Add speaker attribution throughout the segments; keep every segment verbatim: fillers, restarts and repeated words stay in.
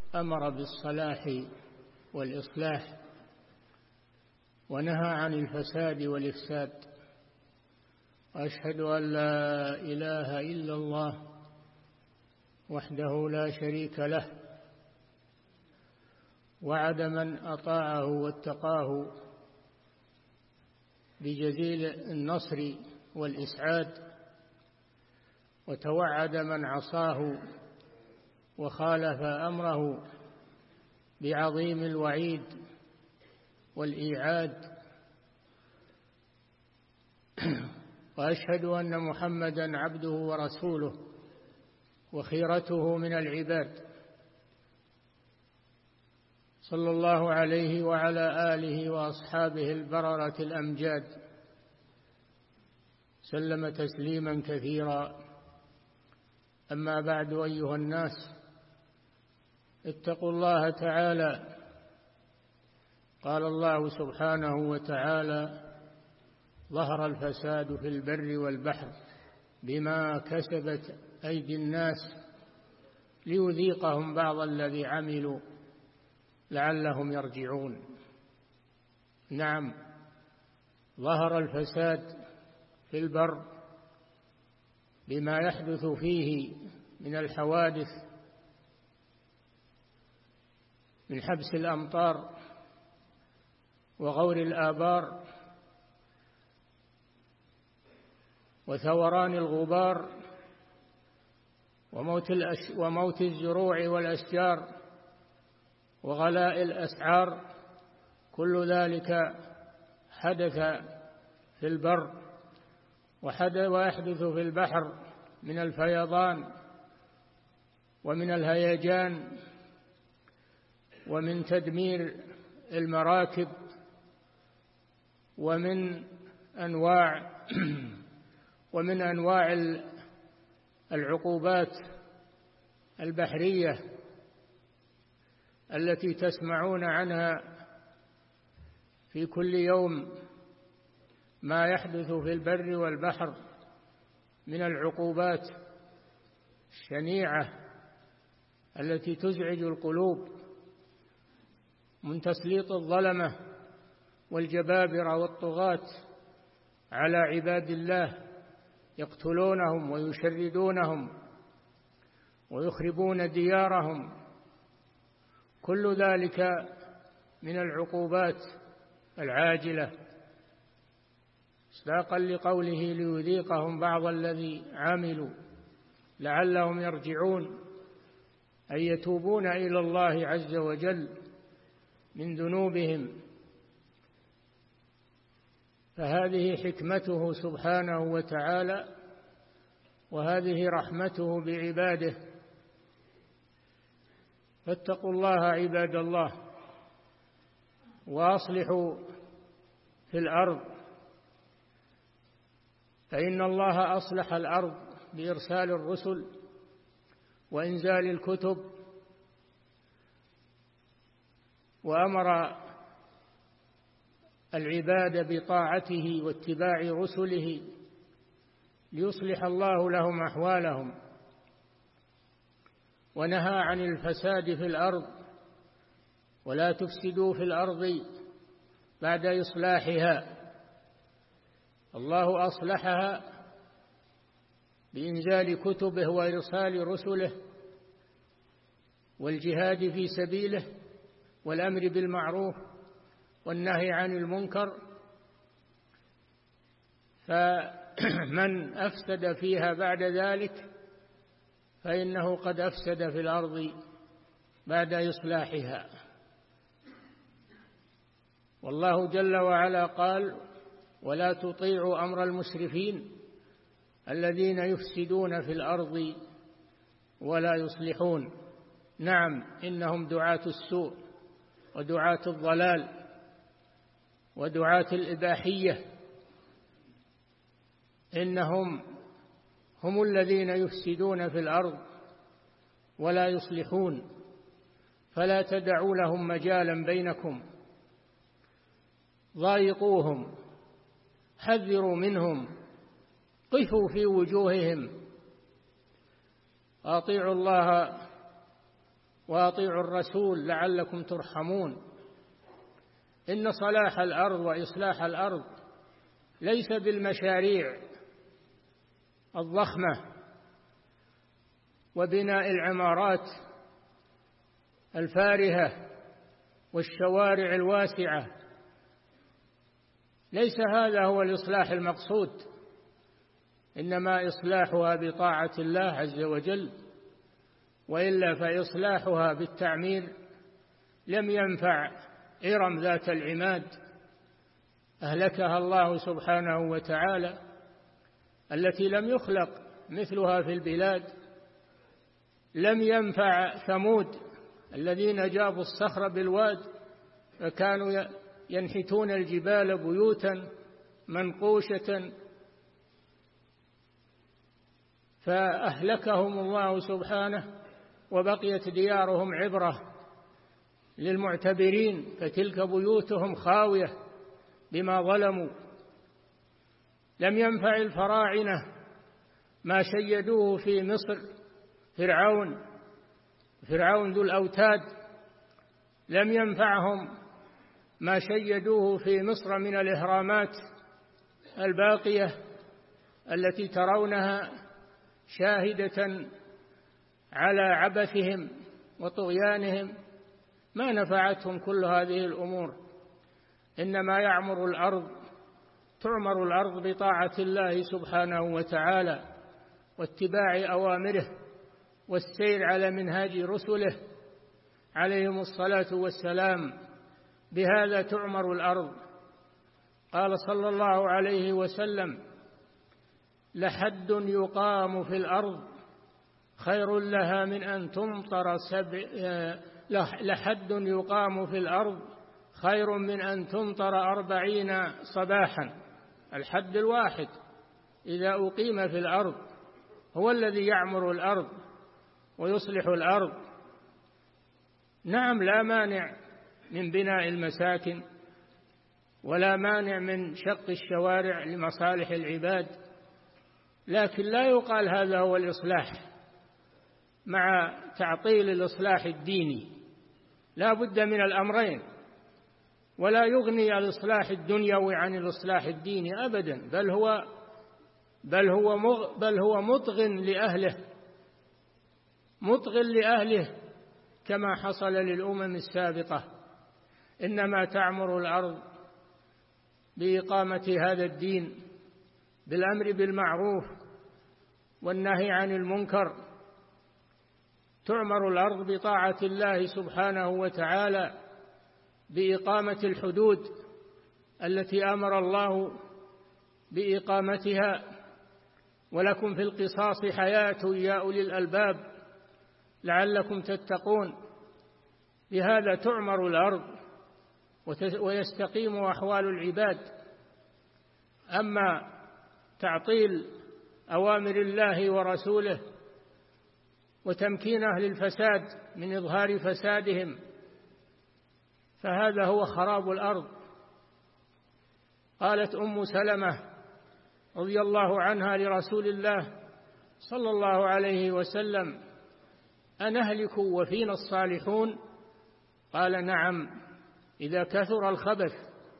Speaker 1: أمر بالصلاح والإصلاح ونهى عن الفساد والإفساد، وأشهد أن لا إله إلا الله وحده لا شريك له، وعد من أطاعه واتقاه بجزيل النصر والإسعاد، وتوعد من عصاه وخالف أمره بعظيم الوعيد والإيعاد. وأشهد أن محمدًا عبده ورسوله وخيرته من العباد، صلى الله عليه وعلى آله وأصحابه البررة الأمجاد، سلم تسليمًا كثيرا. أما بعد، أيها الناس، اتقوا الله تعالى. قال الله سبحانه وتعالى: ظهر الفساد في البر والبحر بما كسبت أيدي الناس ليذيقهم بعض الذي عملوا لعلهم يرجعون. نعم، ظهر الفساد في البر بما يحدث فيه من الحوادث، من حبس الأمطار وغور الآبار وثوران الغبار وموت, الأش... وموت الزروع والأشجار وغلاء الأسعار. كل ذلك حدث في البر، ويحدث في البحر من الفيضان ومن الهيجان ومن تدمير المراكب ومن أنواع ومن أنواع العقوبات البحرية التي تسمعون عنها في كل يوم، ما يحدث في البر والبحر من العقوبات الشنيعة التي تزعج القلوب، من تسليط الظلمة والجبابرة والطغاة على عباد الله، يقتلونهم ويشردونهم ويخربون ديارهم. كل ذلك من العقوبات العاجلة، مصداقا لقوله: ليذيقهم بعض الذي عملوا لعلهم يرجعون، أي يتوبون إلى الله عز وجل من ذنوبهم. فهذه حكمته سبحانه وتعالى، وهذه رحمته بعباده. فاتقوا الله عباد الله، وأصلحوا في الأرض، فإن الله أصلح الأرض بإرسال الرسل وإنزال الكتب، وأمر العباد بطاعته واتباع رسله ليصلح الله لهم أحوالهم، ونهى عن الفساد في الأرض: ولا تفسدوا في الأرض بعد إصلاحها. الله أصلحها بإنزال كتبه وإرسال رسله والجهاد في سبيله والأمر بالمعروف والنهي عن المنكر. فمن أفسد فيها بعد ذلك فإنه قد أفسد في الأرض بعد إصلاحها. والله جل وعلا قال: ولا تطيعوا أمر المسرفين الذين يفسدون في الأرض ولا يصلحون. نعم، إنهم دعاة السوء ودعاة الضلال ودعاة الإباحية، إنهم هم الذين يفسدون في الأرض ولا يصلحون، فلا تدعوا لهم مجالا بينكم، ضايقوهم، حذروا منهم، قفوا في وجوههم، أطيعوا الله وأطيعوا الرسول لعلكم ترحمون. إن صلاح الأرض وإصلاح الأرض ليس بالمشاريع الضخمة وبناء العمارات الفارهة والشوارع الواسعة، ليس هذا هو الإصلاح المقصود، إنما إصلاحها بطاعة الله عز وجل، وإلا فإصلاحها بالتعمير لم ينفع إرم ذات العماد أهلكها الله سبحانه وتعالى، التي لم يخلق مثلها في البلاد. لم ينفع ثمود الذين جابوا الصخر بالواد فكانوا ينحتون الجبال بيوتا منقوشة، فأهلكهم الله سبحانه، وبقيت ديارهم عبرة للمعتبرين، فتلك بيوتهم خاوية بما ظلموا. لم ينفع الفراعنة ما شيدوه في مصر، فرعون فرعون ذو الأوتاد، لم ينفعهم ما شيدوه في مصر من الإهرامات الباقية التي ترونها شاهدة على عبثهم وطغيانهم، ما نفعتهم كل هذه الأمور. إنما يعمر الأرض تعمر الأرض بطاعة الله سبحانه وتعالى واتباع أوامره والسير على منهاج رسله عليهم الصلاة والسلام، بهذا تعمر الأرض. قال صلى الله عليه وسلم: لحد يقام في الأرض خير لها من أن تمطر سبع لحد يقام في الأرض خير من أن تمطر أربعين صباحا. الحد الواحد إذا أقيم في الأرض هو الذي يعمر الأرض ويصلح الأرض. نعم، لا مانع من بناء المساكن ولا مانع من شق الشوارع لمصالح العباد، لكن لا يقال هذا هو الإصلاح مع تعطيل الإصلاح الديني. لا بد من الأمرين، ولا يغني الإصلاح الدنيوي عن الإصلاح الديني أبدا، بل هو بل هو مغ بل هو مطغ لأهله مطغ لأهله كما حصل للأمم السابقة. إنما تعمر الأرض بإقامة هذا الدين، بالأمر بالمعروف والنهي عن المنكر. تعمر الأرض بطاعة الله سبحانه وتعالى، بإقامة الحدود التي أمر الله بإقامتها: ولكم في القصاص حياة يا أولي الألباب لعلكم تتقون. بهذا تعمر الأرض ويستقيم أحوال العباد. أما تعطيل أوامر الله ورسوله وتمكين أهل الفساد من إظهار فسادهم فهذا هو خراب الأرض. قالت أم سلمة رضي الله عنها لرسول الله صلى الله عليه وسلم: أنهلك وفينا الصالحون؟ قال: نعم، إذا كثر الخبث.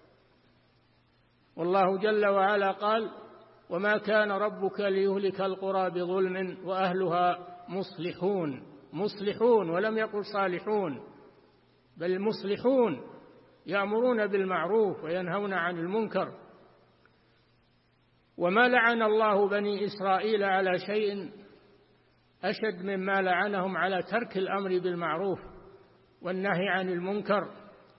Speaker 1: والله جل وعلا قال: وما كان ربك ليهلك القرى بظلم وأهلها مصلحون. مصلحون، ولم يقل صالحون، بل مصلحون، يأمرون بالمعروف وينهون عن المنكر. وما لعن الله بني إسرائيل على شيء أشد مما لعنهم على ترك الأمر بالمعروف والنهي عن المنكر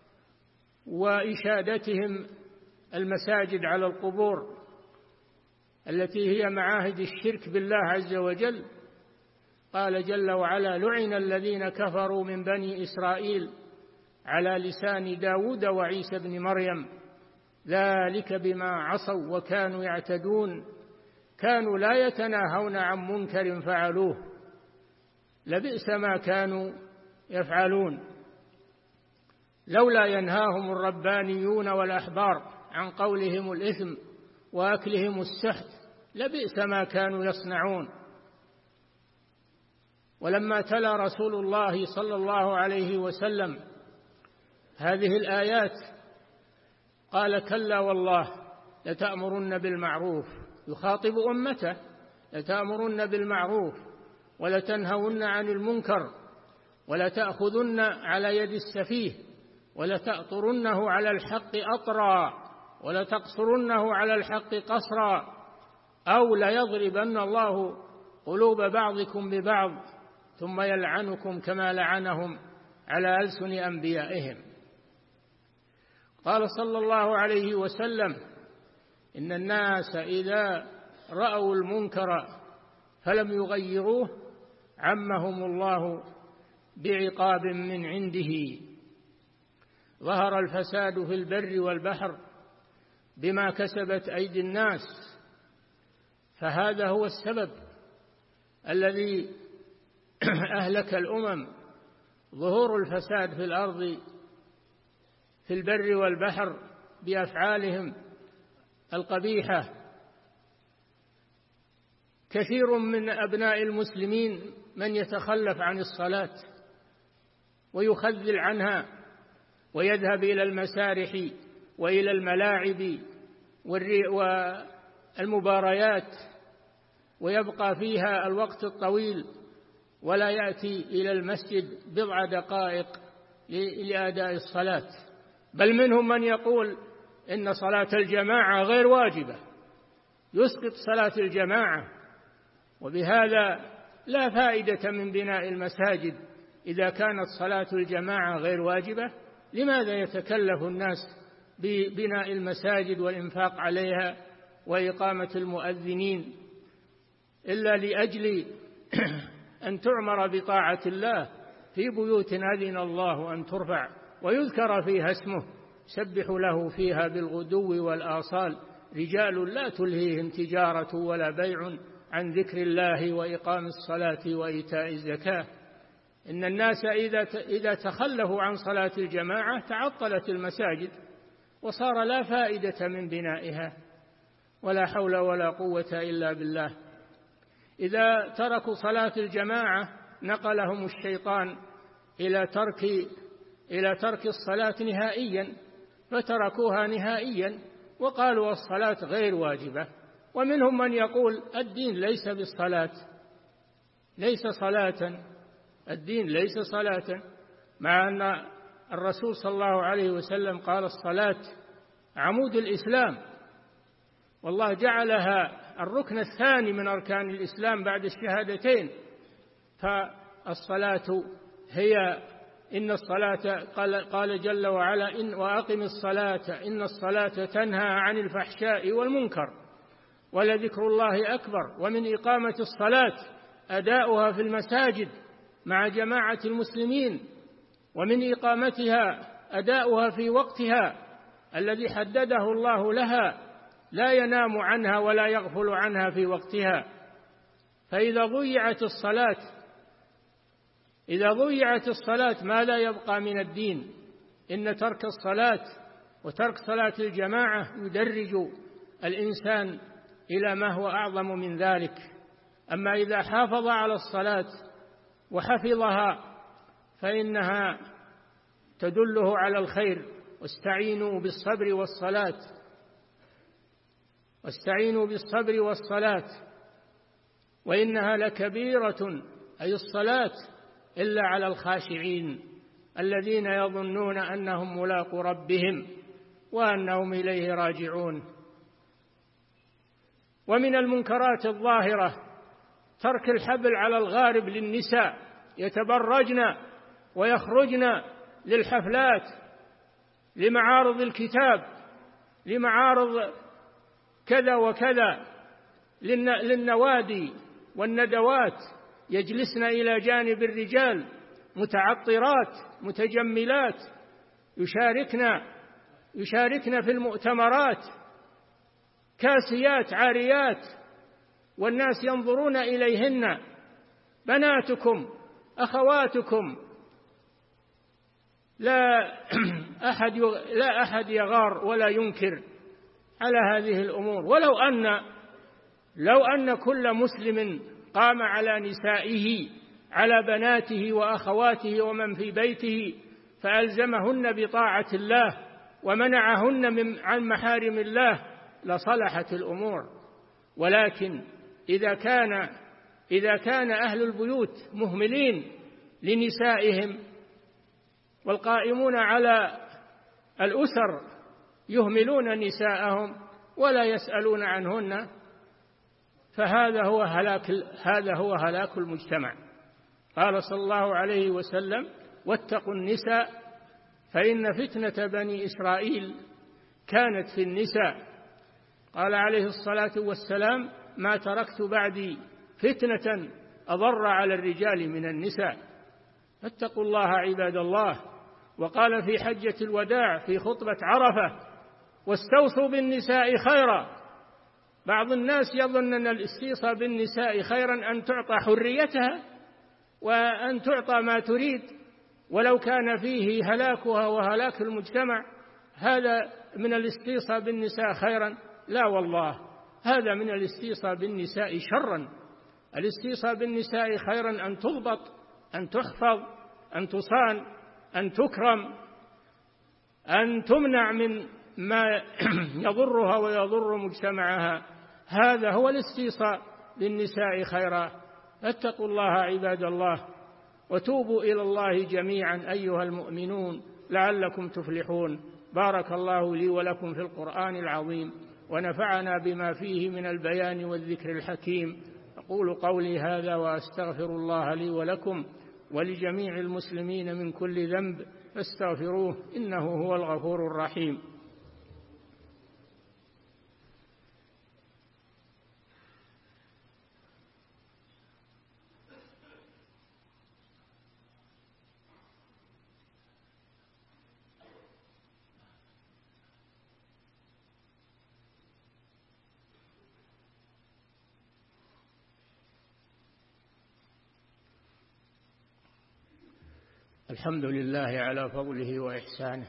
Speaker 1: وإشادتهم المساجد على القبور التي هي معاهد الشرك بالله عز وجل. قال جل وعلا: لعن الذين كفروا من بني إسرائيل على لسان داود وعيسى بن مريم ذلك بما عصوا وكانوا يعتدون كانوا لا يتناهون عن منكر فعلوه لبئس ما كانوا يفعلون. لولا ينهاهم الربانيون والأحبار عن قولهم الإثم وأكلهم السحت لبئس ما كانوا يصنعون. ولما تلا رسول الله صلى الله عليه وسلم هذه الآيات قال: كلا والله لتأمرن بالمعروف، يخاطب أمته: لتأمرن بالمعروف ولتنهون عن المنكر ولتأخذن على يد السفيه ولتأطرنه على الحق أطرا ولتقصرنه على الحق قصرا، أو ليضربن الله قلوب بعضكم ببعض ثم يلعنكم كما لعنهم على ألسن أنبيائهم. قال صلى الله عليه وسلم: إن الناس إذا رأوا المنكر فلم يغيروه عمهم الله بعقاب من عنده. ظهر الفساد في البر والبحر بما كسبت أيدي الناس، فهذا هو السبب الذي أهلك الأمم، ظهور الفساد في الأرض في البر والبحر بأفعالهم القبيحة. كثير من أبناء المسلمين من يتخلف عن الصلاة ويخذل عنها ويذهب إلى المسارح وإلى الملاعب والمباريات ويبقى فيها الوقت الطويل ولا يأتي إلى المسجد بضع دقائق لأداء الصلاة. بل منهم من يقول إن صلاة الجماعة غير واجبة، يسقط صلاة الجماعة، وبهذا لا فائدة من بناء المساجد إذا كانت صلاة الجماعة غير واجبة. لماذا يتكلف الناس ببناء المساجد والإنفاق عليها وإقامة المؤذنين إلا لأجل أن تعمر بطاعة الله في بيوت أذن الله أن ترفع ويذكر فيها اسمه سبح له فيها بالغدو والآصال رجال لا تلهيهم تجارة ولا بيع عن ذكر الله وإقام الصلاة وإيتاء الزكاة. إن الناس إذا تخلفوا عن صلاة الجماعة تعطلت المساجد وصار لا فائدة من بنائها، ولا حول ولا قوة إلا بالله. إذا تركوا صلاة الجماعة نقلهم الشيطان إلى ترك إلى ترك الصلاة نهائيا، فتركوها نهائيا وقالوا الصلاة غير واجبة. ومنهم من يقول الدين ليس بالصلاة، ليس صلاة، الدين ليس صلاة، مع أن الرسول صلى الله عليه وسلم قال الصلاة عمود الإسلام، والله جعلها الركن الثاني من أركان الإسلام بعد الشهادتين. فالصلاة هي إن الصلاة قال, قال جل وعلا إن وأقم الصلاة إن الصلاة تنهى عن الفحشاء والمنكر ولذكر الله أكبر. ومن إقامة الصلاة أداؤها في المساجد مع جماعة المسلمين، ومن إقامتها أداؤها في وقتها الذي حدده الله لها، لا ينام عنها ولا يغفل عنها في وقتها. فإذا ضيعت الصلاة إذا ضيعت الصلاة ماذا يبقى من الدين؟ إن ترك الصلاة وترك صلاة الجماعة يدرج الإنسان إلى ما هو أعظم من ذلك. أما إذا حافظ على الصلاة وحفظها فإنها تدله على الخير. واستعينوا بالصبر والصلاة واستعينوا بالصبر والصلاة وإنها لكبيرة، أي الصلاة، إلا على الخاشعين الذين يظنون أنهم ملاقو ربهم وأنهم إليه راجعون. ومن المنكرات الظاهرة ترك الحبل على الغارب للنساء، يتبرجن ويخرجن للحفلات، لمعارض الكتاب، لمعارض كذا وكذا، للنوادي والندوات، يجلسن إلى جانب الرجال متعطرات متجملات، يشاركن يشاركن في المؤتمرات كاسيات عاريات، والناس ينظرون إليهن. بناتكم أخواتكم، لا أحد لا أحد يغار ولا ينكر على هذه الأمور. ولو أن لو أن كل مسلم قام على نسائه على بناته وأخواته ومن في بيته فألزمهن بطاعة الله ومنعهن من عن محارم الله لصلحت الأمور. ولكن إذا كان إذا كان أهل البيوت مهملين لنسائهم والقائمون على الأسر يهملون نساءهم ولا يسألون عنهن فهذا هو هلاك هذا هو هلاك المجتمع. قال صلى الله عليه وسلم: واتقوا النساء فإن فتنة بني إسرائيل كانت في النساء. قال عليه الصلاة والسلام: ما تركت بعدي فتنة أضر على الرجال من النساء. فاتقوا الله عباد الله. وقال في حجة الوداع في خطبة عرفة: واستوصوا بالنساء خيرا. بعض الناس يظن أن الاستيصاء بالنساء خيرا أن تعطى حريتها وأن تعطى ما تريد، ولو كان فيه هلاكها وهلاك المجتمع هذا من الاستيصاء بالنساء خيرا. لا والله، هذا من الاستيصاء بالنساء شرا. الاستيصاء بالنساء خيرا أن تضبط، أن تحفظ، أن تصان، أن تكرم، أن تمنع من ما يضرها ويضر مجتمعها. هذا هو الاستيصاء بالنساء خيرا. فاتقوا الله عباد الله وتوبوا إلى الله جميعا أيها المؤمنون لعلكم تفلحون. بارك الله لي ولكم في القرآن العظيم ونفعنا بما فيه من البيان والذكر الحكيم. أقول قولي هذا وأستغفر الله لي ولكم ولجميع المسلمين من كل ذنب فاستغفروه إنه هو الغفور الرحيم. الحمد لله على فضله وإحسانه،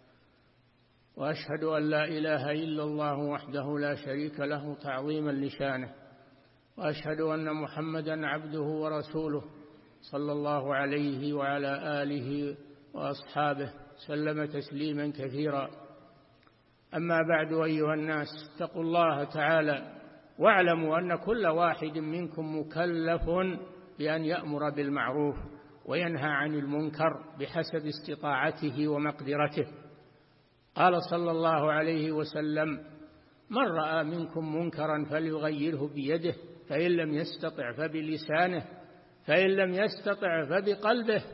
Speaker 1: وأشهد أن لا إله إلا الله وحده لا شريك له تعظيما لشانه، وأشهد أن محمدا عبده ورسوله صلى الله عليه وعلى آله وأصحابه سلم تسليما كثيرا. أما بعد أيها الناس، اتقوا الله تعالى واعلموا أن كل واحد منكم مكلف بأن يأمر بالمعروف وينهى عن المنكر بحسب استطاعته ومقدرته. قال صلى الله عليه وسلم: من رأى منكم منكرا فليغيره بيده، فإن لم يستطع فبلسانه، فإن لم يستطع فبقلبه،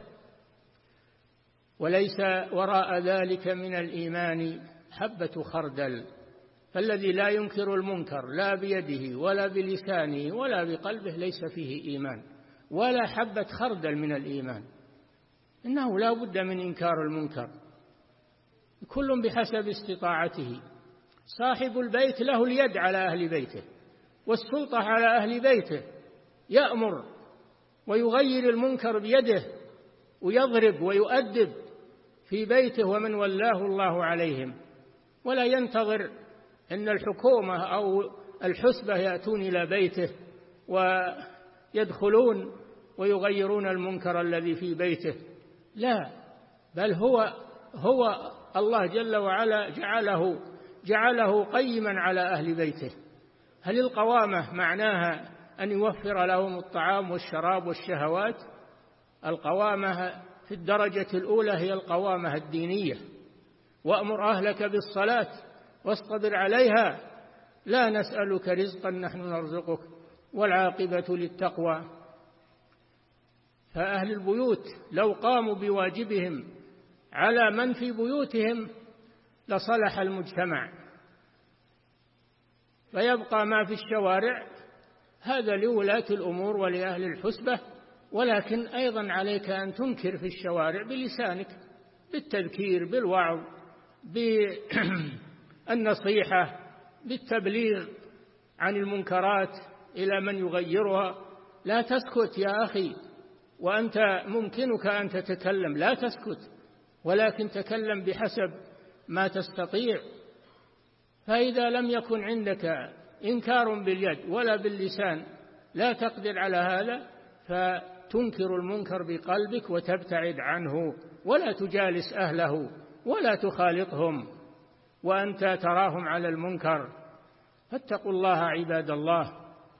Speaker 1: وليس وراء ذلك من الإيمان حبة خردل. فالذي لا ينكر المنكر لا بيده ولا بلسانه ولا بقلبه ليس فيه إيمان ولا حبة خردل من الإيمان. إنه لا بد من إنكار المنكر، كل بحسب استطاعته. صاحب البيت له اليد على أهل بيته والسلطة على أهل بيته، يأمر ويغير المنكر بيده ويضرب ويؤدب في بيته ومن ولاه الله عليهم، ولا ينتظر أن الحكومة أو الحسبة يأتون إلى بيته ويدخلون ويغيرون المنكر الذي في بيته. لا، بل هو هو الله جل وعلا جعله جعله قيما على أهل بيته. هل القوامة معناها أن يوفر لهم الطعام والشراب والشهوات؟ القوامة في الدرجة الأولى هي القوامة الدينية: وأمر أهلك بالصلاة واصطبر عليها لا نسألك رزقا نحن نرزقك والعاقبة للتقوى. فأهل البيوت لو قاموا بواجبهم على من في بيوتهم لصلح المجتمع، فيبقى ما في الشوارع هذا لولاة الأمور ولأهل الحسبة. ولكن أيضا عليك أن تنكر في الشوارع بلسانك، بالتذكير، بالوعظ، بالنصيحة، بالتبليغ عن المنكرات إلى من يغيرها. لا تسكت يا أخي وأنت ممكنك أن تتكلم، لا تسكت، ولكن تكلم بحسب ما تستطيع. فإذا لم يكن عندك إنكار باليد ولا باللسان لا تقدر على هذا، تنكر المنكر بقلبك وتبتعد عنه ولا تجالس أهله ولا تخالطهم وأنت تراهم على المنكر. فاتقوا الله عباد الله،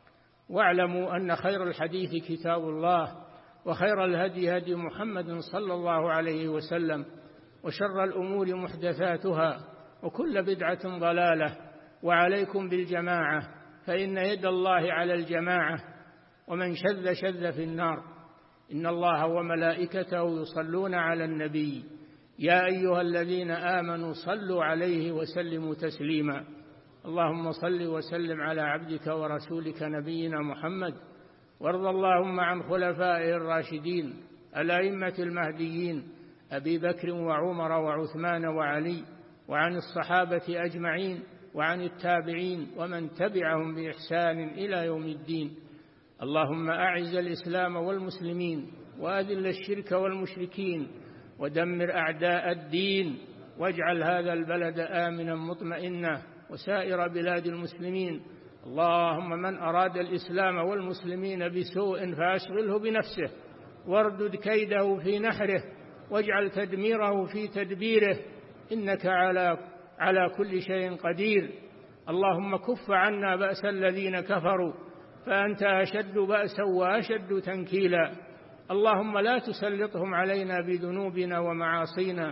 Speaker 1: واعلموا أن خير الحديث كتاب الله، وخير الهدي هدي محمد صلى الله عليه وسلم، وشر الأمور محدثاتها، وكل بدعة ضلالة. وعليكم بالجماعة، فإن يد الله على الجماعة، ومن شذ شذ في النار. إن الله وملائكته يصلون على النبي، يا أيها الذين آمنوا صلوا عليه وسلموا تسليما. اللهم صل وسلم على عبدك ورسولك نبينا محمد، وارض اللهم عن خلفائه الراشدين الأئمة المهديين أبي بكر وعمر وعثمان وعلي، وعن الصحابة أجمعين، وعن التابعين ومن تبعهم بإحسان إلى يوم الدين. اللهم أعز الإسلام والمسلمين، وأذل الشرك والمشركين، ودمر أعداء الدين، واجعل هذا البلد آمنا مطمئنا وسائر بلاد المسلمين. اللهم من أراد الإسلام والمسلمين بسوء فأشغله بنفسه، واردد كيده في نحره، واجعل تدميره في تدبيره، إنك على على كل شيء قدير. اللهم كف عنا بأس الذين كفروا، فأنت أشد بأسا وأشد تنكيلا. اللهم لا تسلطهم علينا بذنوبنا ومعاصينا،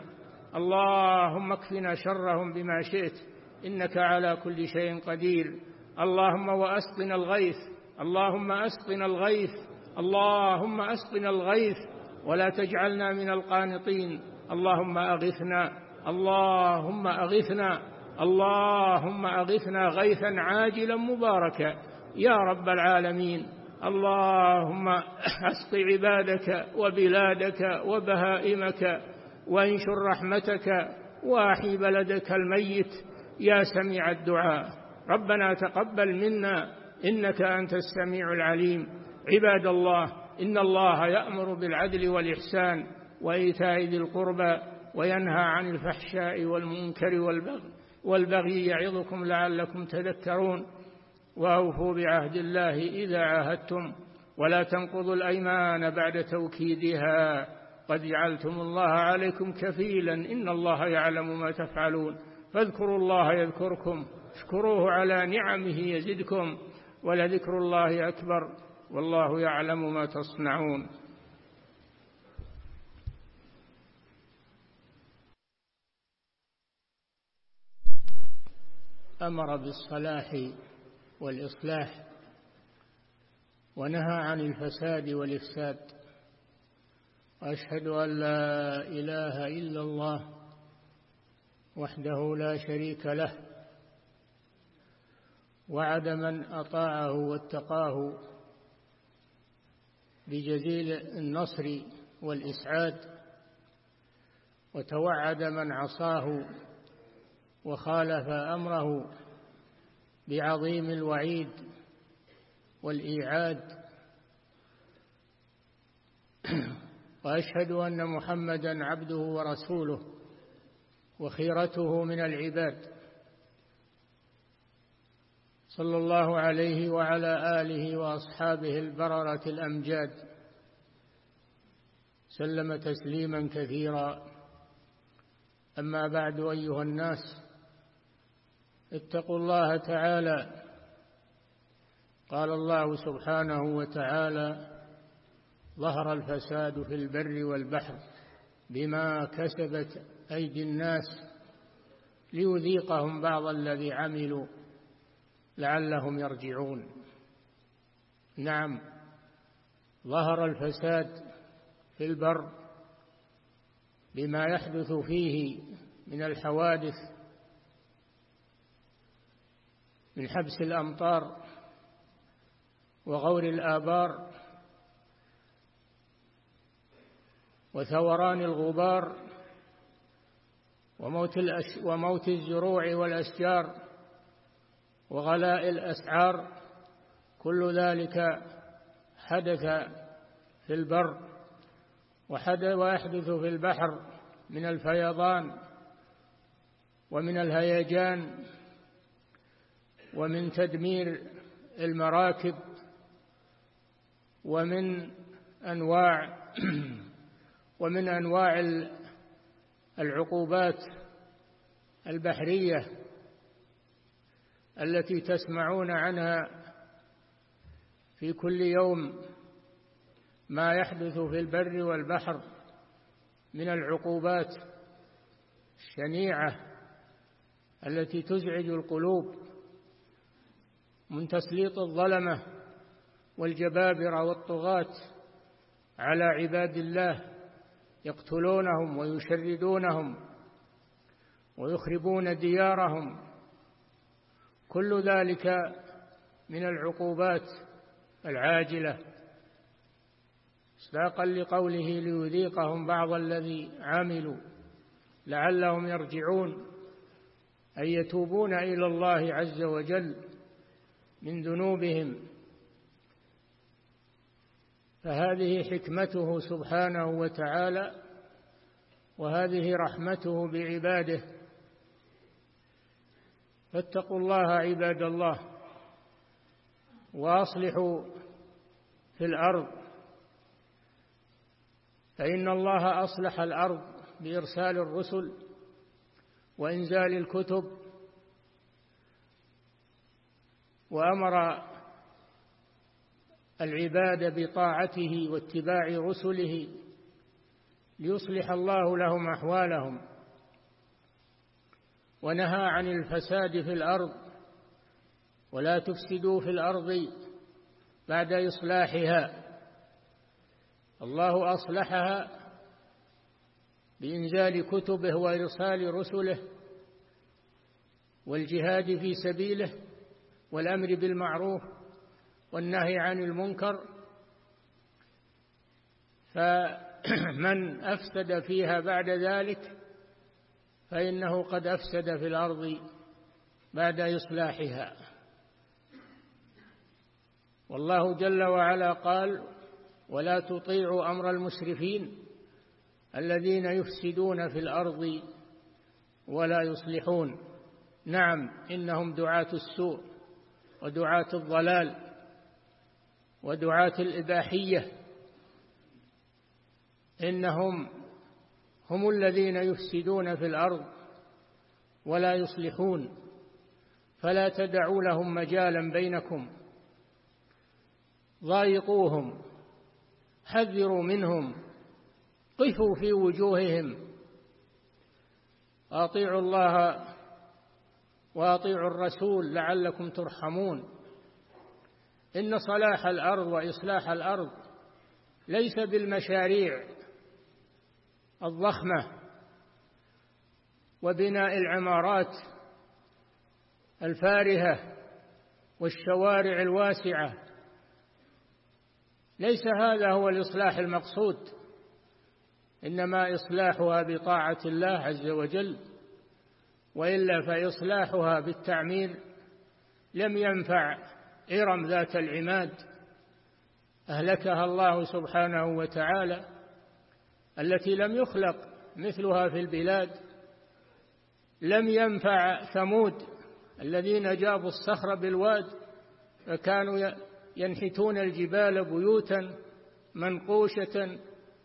Speaker 1: اللهم اكفنا شرهم بما شئت، إنك على كل شيء قدير. اللهم وأسقنا الغيث، اللهم أسقنا الغيث، اللهم أسقنا الغيث، ولا تجعلنا من القانطين. اللهم أغثنا، اللهم أغثنا، اللهم أغثنا غيثا عاجلا مباركا يا رب العالمين. اللهم اسق عبادك وبلادك وبهائمك، وانشر رحمتك، واحي بلدك الميت يا سميع الدعاء. ربنا تقبل منا إنك أنت السميع العليم. عباد الله، إن الله يأمر بالعدل والإحسان وإيتاء ذي القربى، وينهى عن الفحشاء والمنكر والبغي والبغي يعظكم لعلكم تذكرون. وأوفوا بعهد الله إذا عاهدتم، ولا تنقضوا الأيمان بعد توكيدها، قد جعلتم الله عليكم كفيلا، إن الله يعلم ما تفعلون. فاذكروا الله يذكركم، اشكروه على نعمه يزدكم، ولذكر الله أكبر، والله يعلم ما تصنعون. أمر بالصلاح والإصلاح، ونهى عن الفساد والإفساد. وأشهد أن لا إله إلا الله وحده لا شريك له، وعد من أطاعه واتقاه بجزيل النصر والإسعاد، وتوعد من عصاه وخالف أمره بعظيم الوعيد والإيعاد. وأشهد أن محمدًا عبده ورسوله وخيرته من العباد، صلى الله عليه وعلى آله وأصحابه البررة الأمجاد، سلم تسليما كثيرا. أما بعد، أيها الناس، اتقوا الله تعالى. قال الله سبحانه وتعالى: ظهر الفساد في البر والبحر بما كسبت أيدي الناس ليذيقهم بعض الذي عملوا لعلهم يرجعون. نعم، ظهر الفساد في البر بما يحدث فيه من الحوادث، من حبس الأمطار وغور الآبار وثوران الغبار وموت, الأش... وموت الزروع والأشجار وغلاء الأسعار. كل ذلك حدث في البر، ويحدث في البحر من الفيضان ومن الهيجان ومن تدمير المراكب ومن أنواع ومن أنواع العقوبات البحرية التي تسمعون عنها في كل يوم ما يحدث في البر والبحر من العقوبات الشنيعة التي تزعج القلوب من تسليط الظلمة والجبابرة والطغاة على عباد الله، يقتلونهم ويشردونهم ويخربون ديارهم. كل ذلك من العقوبات العاجلة، مصداقا لقوله ليذيقهم بعض الذي عملوا لعلهم يرجعون، أي يتوبون إلى الله عز وجل من ذنوبهم. فهذه حكمته سبحانه وتعالى، وهذه رحمته بعباده. فاتقوا الله عباد الله وأصلحوا في الأرض، فإن الله أصلح الأرض بإرسال الرسل وإنزال الكتب، وأمر العباد بطاعته واتباع رسله ليصلح الله لهم أحوالهم، ونهى عن الفساد في الأرض: ولا تفسدوا في الأرض بعد إصلاحها. الله أصلحها بإنزال كتبه وإرسال رسله والجهاد في سبيله والأمر بالمعروف والنهي عن المنكر. فمن أفسد فيها بعد ذلك فإنه قد أفسد في الأرض بعد إصلاحها. والله جل وعلا قال: ولا تطيعوا أمر المسرفين الذين يفسدون في الأرض ولا يصلحون. نعم، إنهم دعاة السوء ودعاة الضلال ودعاة الإباحية، إنهم هم الذين يفسدون في الأرض ولا يصلحون، فلا تدعوا لهم مجالا بينكم، ضايقوهم، حذروا منهم، قفوا في وجوههم، أطيعوا الله وأطيعوا الرسول لعلكم ترحمون. إن صلاح الأرض وإصلاح الأرض ليس بالمشاريع الضخمة وبناء العمارات الفارهة والشوارع الواسعة، ليس هذا هو الإصلاح المقصود، إنما إصلاحها بطاعة الله عز وجل، وإلا فإصلاحها بالتعمير لم ينفع إرم ذات العماد أهلكها الله سبحانه وتعالى، التي لم يخلق مثلها في البلاد. لم ينفع ثمود الذين جابوا الصخر بالواد فكانوا ينحتون الجبال بيوتا منقوشة،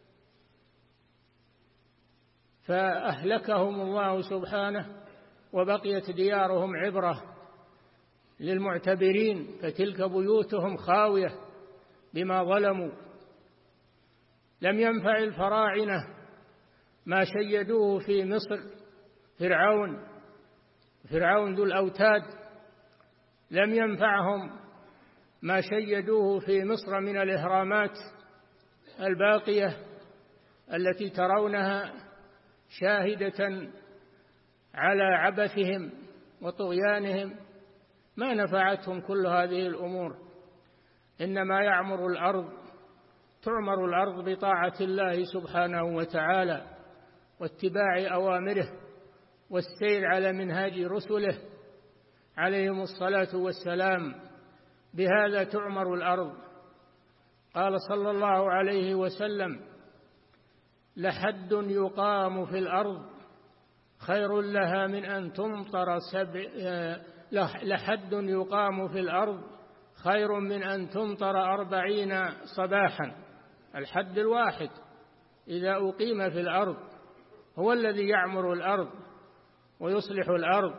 Speaker 1: فأهلكهم الله سبحانه، وبقيت ديارهم عبرة للمعتبرين، فتلك بيوتهم خاوية بما ظلموا. لم ينفع الفراعنة ما شيدوه في مصر، فرعون فرعون ذو الأوتاد، لم ينفعهم ما شيدوه في مصر من الإهرامات الباقية التي ترونها شاهدة على عبثهم وطغيانهم، ما نفعتهم كل هذه الأمور. إنما يعمر الأرض تعمر الأرض بطاعة الله سبحانه وتعالى واتباع أوامره والسير على منهاج رسله عليهم الصلاة والسلام، بهذا تعمر الأرض. قال صلى الله عليه وسلم: لحد يقام في الأرض خير لها من أن تمطر سبع لحد يقام في الأرض خير من أن تمطر أربعين صباحا. الحد الواحد إذا أقيم في الأرض هو الذي يعمر الأرض ويصلح الأرض.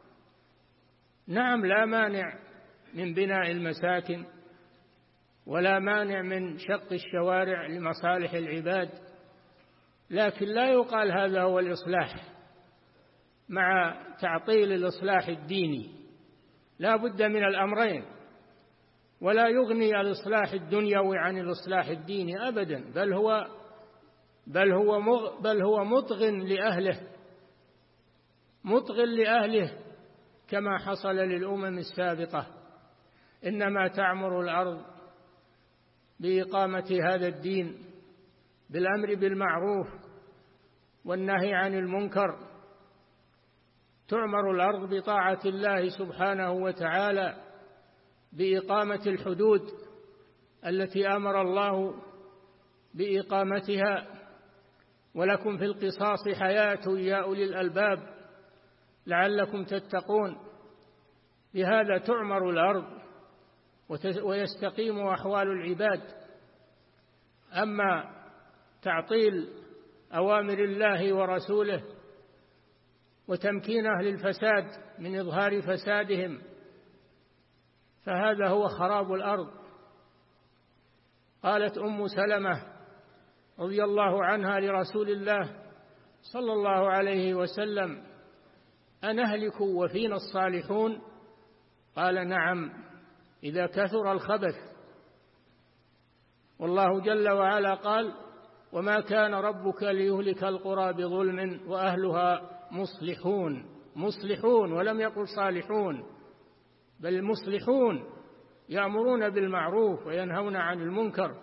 Speaker 1: نعم، لا مانع من بناء المساكن ولا مانع من شق الشوارع لمصالح العباد، لكن لا يقال هذا هو الإصلاح مع تعطيل الإصلاح الديني. لا بد من الأمرين، ولا يغني الإصلاح الدنيوي عن الإصلاح الديني أبدا، بل هو بل هو بل هو مطغ لأهله مطغ لأهله كما حصل للأمم السابقة. إنما تعمر الأرض بإقامة هذا الدين، بالأمر بالمعروف والنهي عن المنكر. تعمر الأرض بطاعة الله سبحانه وتعالى، بإقامة الحدود التي أمر الله بإقامتها. ولكم في القصاص حياة يا أولي الألباب لعلكم تتقون. بهذا تعمر الأرض ويستقيم أحوال العباد. أما تعطيل أوامر الله ورسوله وتمكين أهل الفساد من إظهار فسادهم فهذا هو خراب الأرض. قالت أم سلمة رضي الله عنها لرسول الله صلى الله عليه وسلم: أنهلك وفينا الصالحون؟ قال: نعم، إذا كثر الخبث. والله جل وعلا قال: وما كان ربك ليهلك القرى بظلم وأهلها مصلحون. مصلحون، ولم يقل صالحون، بل مصلحون، يأمرون بالمعروف وينهون عن المنكر.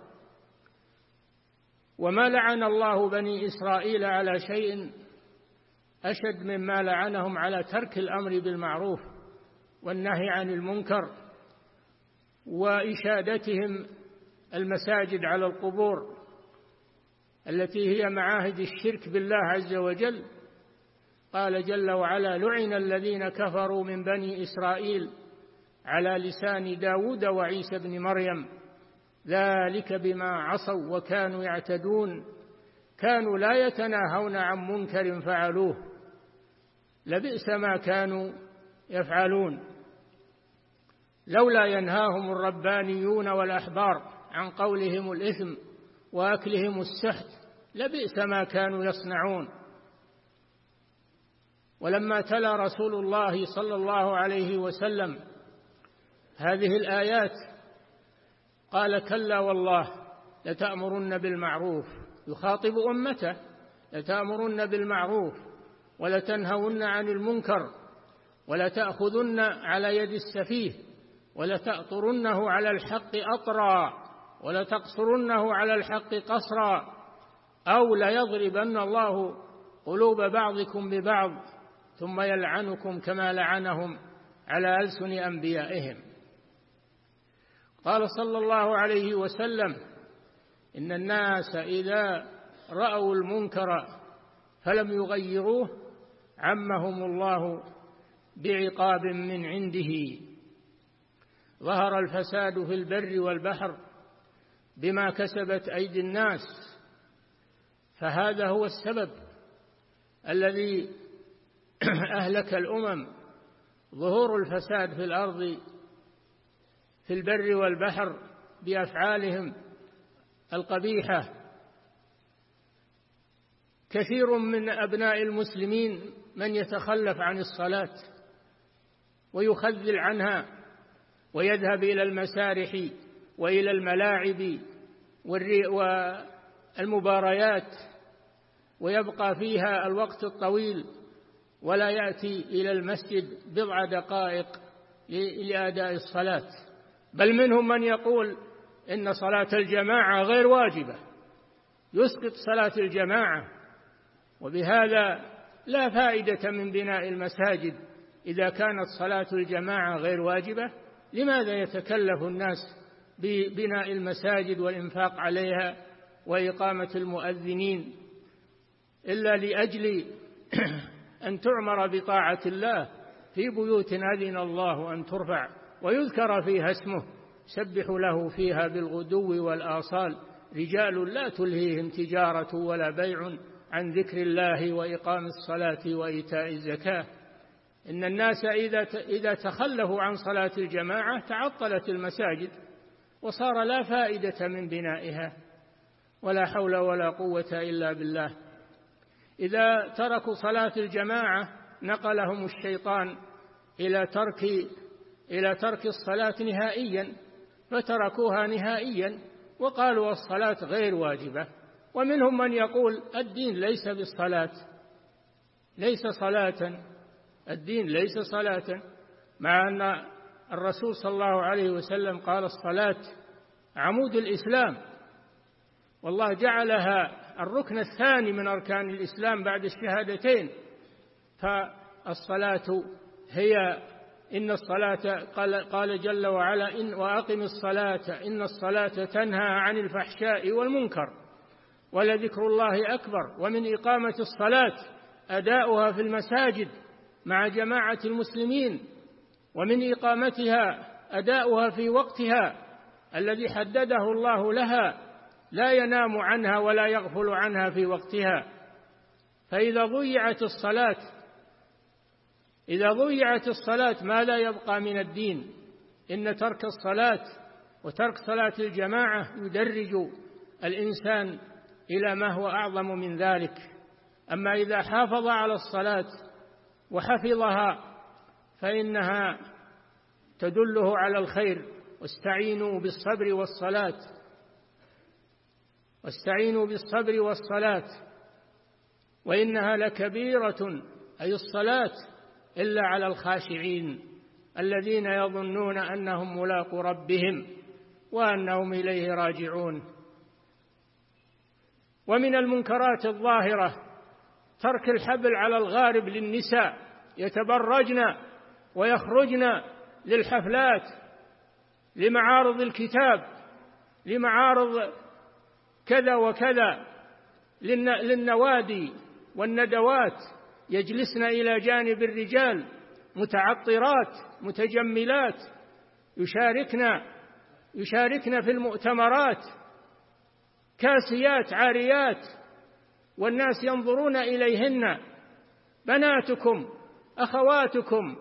Speaker 1: وما لعن الله بني إسرائيل على شيء أشد مما لعنهم على ترك الأمر بالمعروف والنهي عن المنكر وإشادتهم المساجد على القبور التي هي معاهد الشرك بالله عز وجل. قال جل وعلا: لعن الذين كفروا من بني إسرائيل على لسان داود وعيسى بن مريم ذلك بما عصوا وكانوا يعتدون كانوا لا يتناهون عن منكر فعلوه لبئس ما كانوا يفعلون. لولا ينهاهم الربانيون والأحبار عن قولهم الإثم وأكلهم السحت لبئس ما كانوا يصنعون. ولما تلا رسول الله صلى الله عليه وسلم هذه الآيات قال: كلا والله لتأمرن بالمعروف، يخاطب أمته: لتأمرن بالمعروف ولتنهون عن المنكر ولتأخذن على يد السفيه ولتأطرنه على الحق أطرا ولتقصرنه على الحق قصرا أو ليضربن الله قلوب بعضكم ببعض ثم يلعنكم كما لعنهم على ألسن أنبيائهم. قال صلى الله عليه وسلم: إن الناس إذا رأوا المنكر فلم يغيروه عمهم الله بعقاب من عنده. ظهر الفساد في البر والبحر بما كسبت أيدي الناس، فهذا هو السبب الذي أهلك الأمم، ظهور الفساد في الأرض في البر والبحر بأفعالهم القبيحة. كثير من أبناء المسلمين من يتخلف عن الصلاة ويخذل عنها ويذهب إلى المسارح وإلى الملاعب والمباريات ويبقى فيها الوقت الطويل ولا يأتي إلى المسجد بضع دقائق لأداء الصلاة. بل منهم من يقول إن صلاة الجماعة غير واجبة، يسقط صلاة الجماعة. وبهذا لا فائدة من بناء المساجد إذا كانت صلاة الجماعة غير واجبة. لماذا يتكلف الناس ببناء المساجد والإنفاق عليها وإقامة المؤذنين إلا لأجل أن تعمر بطاعة الله في بيوت أذن الله أن ترفع ويذكر فيها اسمه، سبح له فيها بالغدو والآصال رجال لا تلهيهم تجارة ولا بيع عن ذكر الله وإقام الصلاة وإيتاء الزكاة. إن الناس إذا إذا تخلفوا عن صلاة الجماعة تعطلت المساجد وصار لا فائدة من بنائها، ولا حول ولا قوة إلا بالله. إذا تركوا صلاة الجماعة نقلهم الشيطان إلى ترك إلى ترك الصلاة نهائيا، فتركوها نهائيا وقالوا الصلاة غير واجبة. ومنهم من يقول الدين ليس بالصلاة، ليس صلاة، الدين ليس صلاة، مع أن الرسول صلى الله عليه وسلم قال الصلاة عمود الإسلام، والله جعلها الركن الثاني من أركان الإسلام بعد الشهادتين. فالصلاة هي إن الصلاة قال, قال جل وعلا إن وأقم الصلاة إن الصلاة تنهى عن الفحشاء والمنكر ولذكر الله أكبر. ومن إقامة الصلاة أداؤها في المساجد مع جماعة المسلمين، ومن إقامتها أداؤها في وقتها الذي حدده الله لها، لا ينام عنها ولا يغفل عنها في وقتها. فإذا ضيعت الصلاة إذا ضيعت الصلاة ما لا يبقى من الدين. إن ترك الصلاة وترك صلاة الجماعة يدرج الإنسان إلى ما هو أعظم من ذلك. أما إذا حافظ على الصلاة وحفظها فإنها تدله على الخير. واستعينوا بالصبر والصلاة واستعينوا بالصبر والصلاة وإنها لكبيرة، أي الصلاة، إلا على الخاشعين الذين يظنون أنهم ملاقو ربهم وأنهم إليه راجعون. ومن المنكرات الظاهرة ترك الحبل على الغارب للنساء، يتبرجن ويخرجن للحفلات، لمعارض الكتاب، لمعارض كذا وكذا، للنوادي والندوات، يجلسن إلى جانب الرجال متعطرات متجملات، يشاركن يشاركن في المؤتمرات كاسيات عاريات، والناس ينظرون إليهن. بناتكم أخواتكم،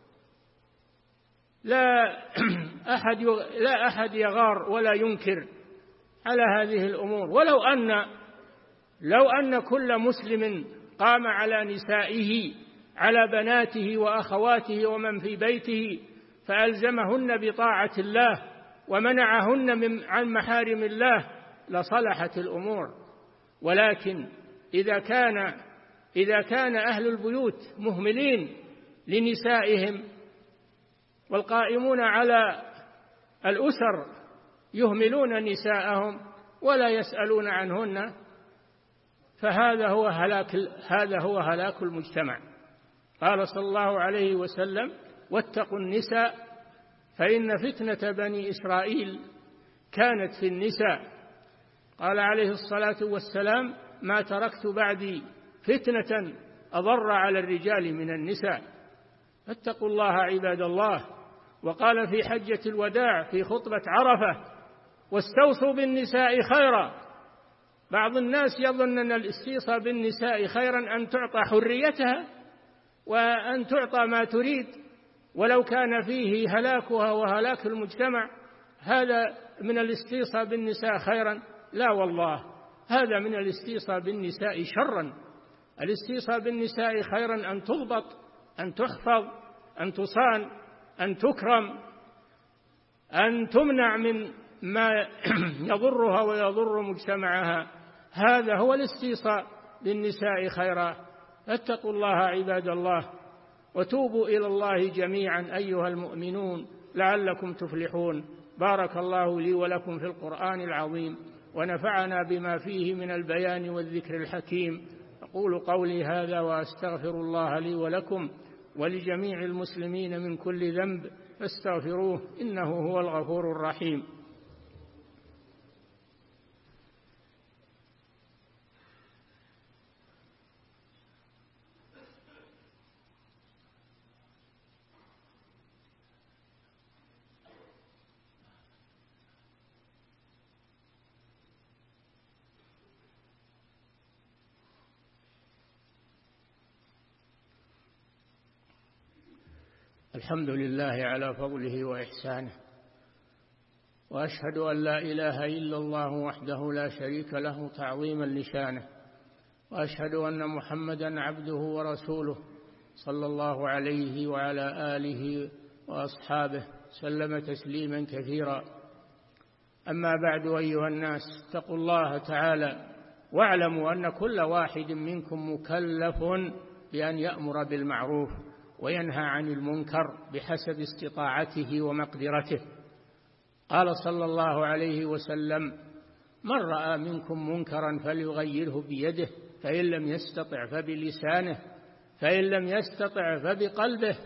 Speaker 1: لا أحد لا أحد يغار ولا ينكر على هذه الأمور. ولو أن لو أن كل مسلم قام على نسائه، على بناته وأخواته ومن في بيته، فألزمهن بطاعة الله ومنعهن من عن محارم الله لصلحت الأمور. ولكن إذا كان إذا كان أهل البيوت مهملين لنسائهم، والقائمون على الأسر يهملون نساءهم ولا يسألون عنهن، فهذا هو هلاك هذا هو هلاك المجتمع. قال صلى الله عليه وسلم: واتقوا النساء فإن فتنة بني إسرائيل كانت في النساء. قال عليه الصلاة والسلام: ما تركت بعدي فتنة أضر على الرجال من النساء. فاتقوا الله عباد الله. وقال في حجة الوداع في خطبة عرفة: واستوصوا بالنساء خيرا. بعض الناس يظن أن الاستيصاء بالنساء خيرا أن تعطى حريتها وأن تعطى ما تريد، ولو كان فيه هلاكها وهلاك المجتمع هذا من الاستيصاء بالنساء خيرا. لا والله، هذا من الاستيصاء بالنساء شرا. الاستيصاء بالنساء خيرا أن تضبط، أن تحفظ، أن تصان، أن تكرم، أن تمنع من ما يضرها ويضر مجتمعها. هذا هو الاستيصاء بالنساء خيرا. اتقوا الله عباد الله، وتوبوا إلى الله جميعا أيها المؤمنون لعلكم تفلحون. بارك الله لي ولكم في القرآن العظيم، ونفعنا بما فيه من البيان والذكر الحكيم. أقول قولي هذا وأستغفر الله لي ولكم ولجميع المسلمين من كل ذنب فاستغفروه إنه هو الغفور الرحيم. الحمد لله على فضله وإحسانه، وأشهد أن لا إله إلا الله وحده لا شريك له تعظيما لشانه، وأشهد أن محمدا عبده ورسوله صلى الله عليه وعلى آله وأصحابه سلم تسليما كثيرا. أما بعد، أيها الناس، اتقوا الله تعالى واعلموا أن كل واحد منكم مكلف بأن يأمر بالمعروف وينهى عن المنكر بحسب استطاعته ومقدرته. قال صلى الله عليه وسلم: من رأى منكم منكرا فليغيره بيده، فإن لم يستطع فبلسانه، فإن لم يستطع فبقلبه،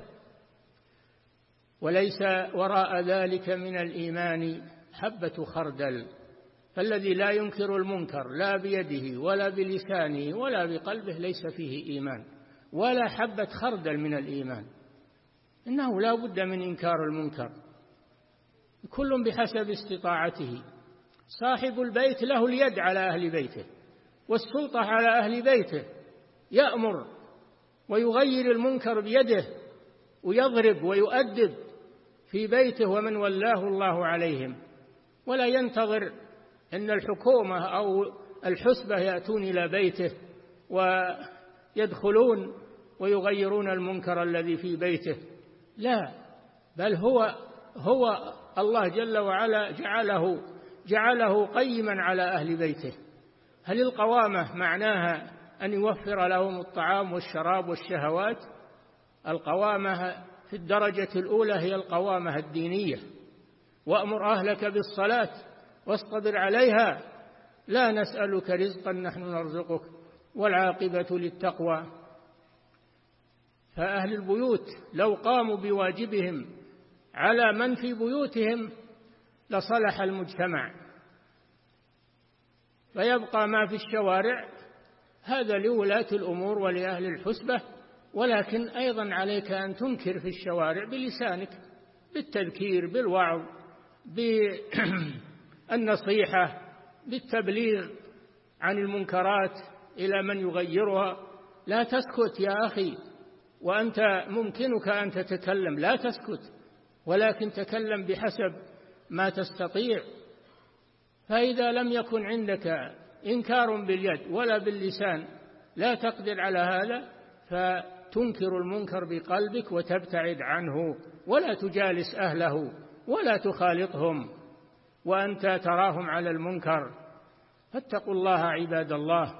Speaker 1: وليس وراء ذلك من الإيمان حبة خردل. فالذي لا ينكر المنكر لا بيده ولا بلسانه ولا بقلبه ليس فيه إيمان ولا حبة خردل من الإيمان. إنه لا بد من إنكار المنكر، كل بحسب استطاعته. صاحب البيت له اليد على أهل بيته والسلطة على أهل بيته، يأمر ويغير المنكر بيده ويضرب ويؤدب في بيته ومن ولاه الله عليهم، ولا ينتظر أن الحكومة أو الحسبة يأتون إلى بيته ويدخلون ويغيرون المنكر الذي في بيته. لا، بل هو هو الله جل وعلا جعله جعله قيما على أهل بيته. هل القوامة معناها أن يوفر لهم الطعام والشراب والشهوات؟ القوامة في الدرجة الأولى هي القوامة الدينية: وأمر أهلك بالصلاة واصطبر عليها لا نسألك رزقا نحن نرزقك والعاقبة للتقوى. فأهل البيوت لو قاموا بواجبهم على من في بيوتهم لصلح المجتمع، فيبقى ما في الشوارع هذا لولاة الأمور ولأهل الحسبة. ولكن أيضا عليك أن تنكر في الشوارع بلسانك، بالتذكير، بالوعظ، بالنصيحة، بالتبليغ عن المنكرات إلى من يغيرها. لا تسكت يا أخي، وأنت ممكنك أن تتكلم، لا تسكت، ولكن تكلم بحسب ما تستطيع. فإذا لم يكن عندك إنكار باليد ولا باللسان، لا تقدر على هذا، فتنكر المنكر بقلبك وتبتعد عنه، ولا تجالس أهله ولا تخالطهم وأنت تراهم على المنكر. فاتقوا الله عباد الله،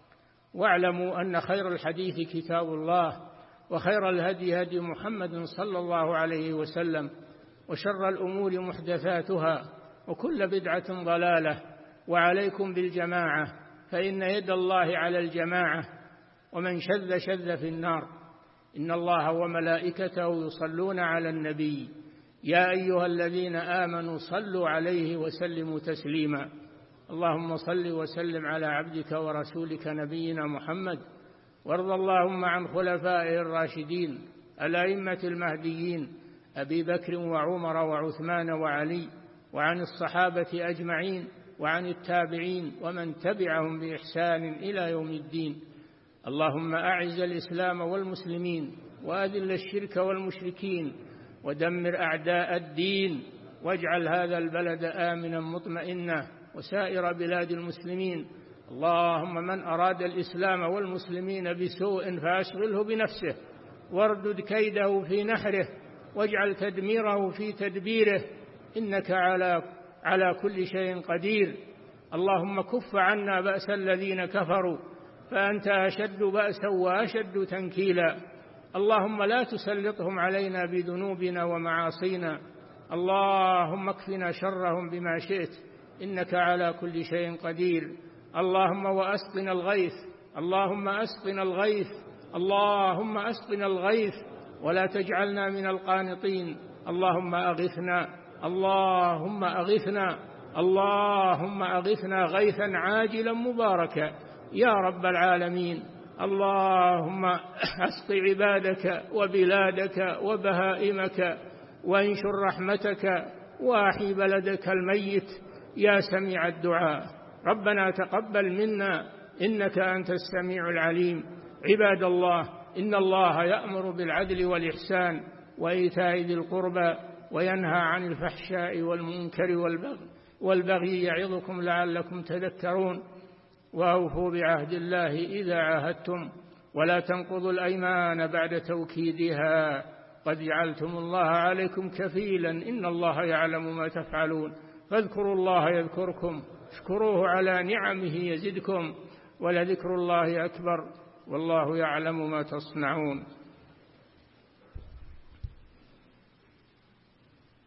Speaker 1: واعلموا أن خير الحديث كتاب الله، وخير الهدي هدي محمد صلى الله عليه وسلم، وشر الأمور محدثاتها، وكل بدعة ضلالة. وعليكم بالجماعة، فإن يد الله على الجماعة، ومن شذ شذ في النار. إن الله وملائكته يصلون على النبي، يا أيها الذين آمنوا صلوا عليه وسلموا تسليما. اللهم صل وسلم على عبدك ورسولك نبينا محمد، وارض اللهم عن خلفائه الراشدين الأئمة المهديين أبي بكر وعمر وعثمان وعلي، وعن الصحابة أجمعين، وعن التابعين ومن تبعهم بإحسان إلى يوم الدين. اللهم أعز الإسلام والمسلمين، وأذل الشرك والمشركين، ودمر أعداء الدين، واجعل هذا البلد آمنا مطمئنا، وسائر بلاد المسلمين. اللهم من أراد الإسلام والمسلمين بسوء فأشغله بنفسه، واردد كيده في نحره، واجعل تدميره في تدبيره، إنك على على كل شيء قدير. اللهم كف عنا بأس الذين كفروا، فأنت أشد بأسا وأشد تنكيلا. اللهم لا تسلطهم علينا بذنوبنا ومعاصينا، اللهم اكفنا شرهم بما شئت، إنك على كل شيء قدير. اللهم وأسقنا الغيث، اللهم أسقنا الغيث، اللهم أسقنا الغيث، ولا تجعلنا من القانطين. اللهم أغثنا، اللهم أغثنا، اللهم أغثنا غيثا عاجلا مباركا يا رب العالمين. اللهم اسق عبادك وبلادك وبهائمك، وانشر رحمتك، واحي بلدك الميت يا سميع الدعاء. ربنا تقبل منا إنك أنت السميع العليم. عباد الله، إن الله يأمر بالعدل والإحسان وإيتاء ذي القربى وينهى عن الفحشاء والمنكر والبغي والبغي يعظكم لعلكم تذكرون وأوفوا بعهد الله إذا عاهدتم ولا تنقضوا الأيمان بعد توكيدها قد جعلتم الله عليكم كفيلا إن الله يعلم ما تفعلون فاذكروا الله يذكركم اشكروه على نعمه يزدكم ولذكر الله أكبر والله يعلم ما تصنعون.